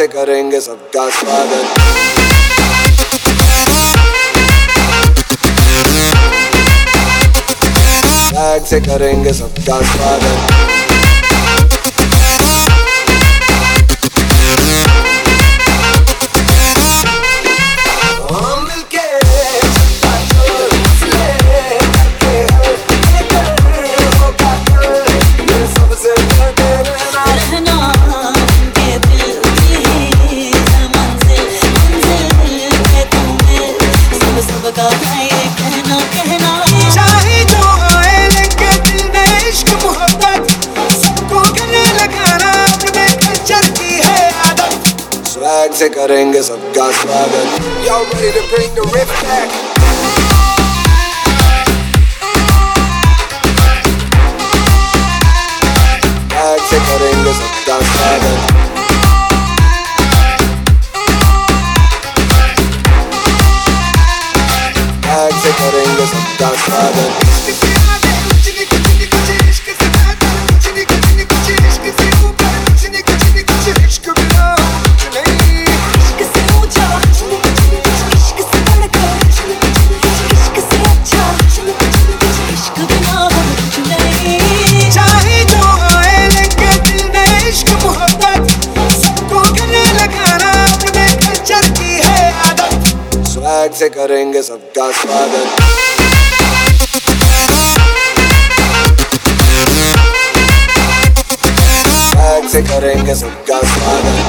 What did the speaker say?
से करेंगे सबका स्वागत। स्वैग से करेंगे सबका स्वागत। स्वैग से करेंगे सबका स्वागत। Y'all ready to bring the riff back? Swag से करेंगे सबका स्वागत। स्वैग से करेंगे सबका स्वागत। स्वैग से करेंगे सबका स्वागत। स्वैग से करेंगे सबका स्वागत।